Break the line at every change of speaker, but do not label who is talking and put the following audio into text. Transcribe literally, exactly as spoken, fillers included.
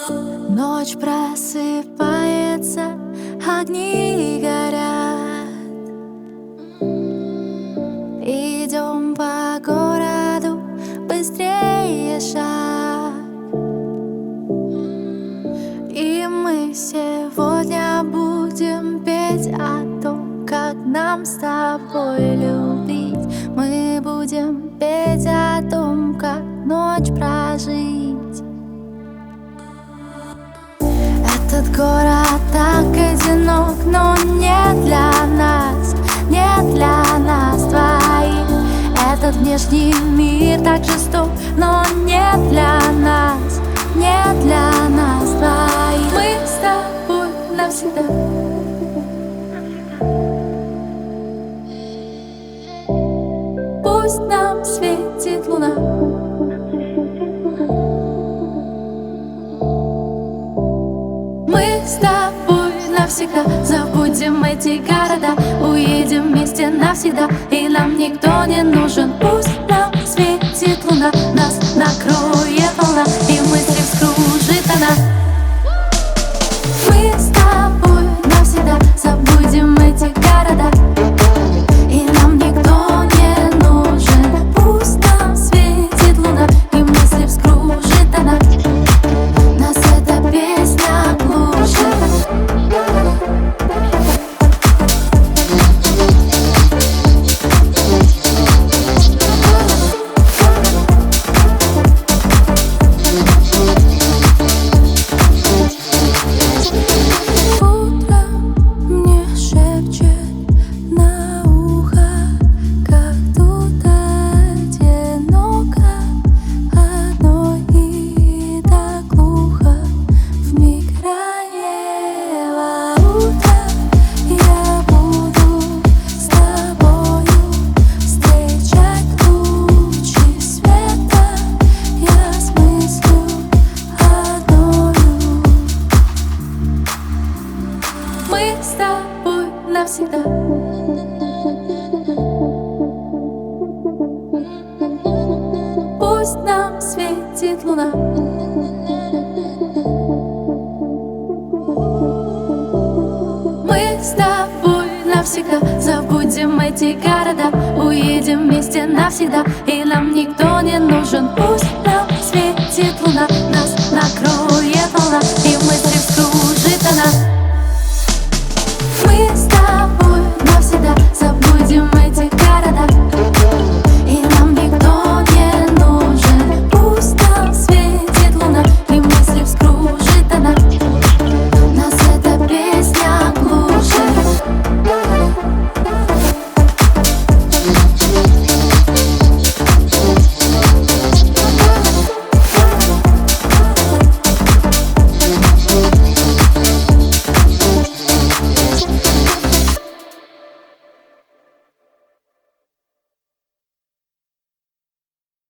Ночь просыпается, огни горят. Идем по городу, быстрее шаг. И мы сегодня будем петь о том, как нам с тобой любить. Мы будем петь о том, как ночь прожить. Этот город так одинок, но не для нас, не для нас двоих. Этот внешний мир так жесток, но не для нас, не для нас двоих. Мы с тобой навсегда. Пусть нам светит луна. Мы с тобой навсегда забудем эти города, уедем вместе навсегда, и нам никто не нужен. Пусть нам светит луна, нас накроет волна, и мысли вскружит она. Мы с тобой навсегда забудем эти города, и нам никто не нужен. Пусть нам светит луна, и мысли вскружит она. Нас эта песня глушит. Мы с тобой навсегда. Пусть нам светит луна. Мы с тобой навсегда забудем эти города, уедем вместе навсегда, и нам никто не нужен. Пусть нам светит луна, нас накроет.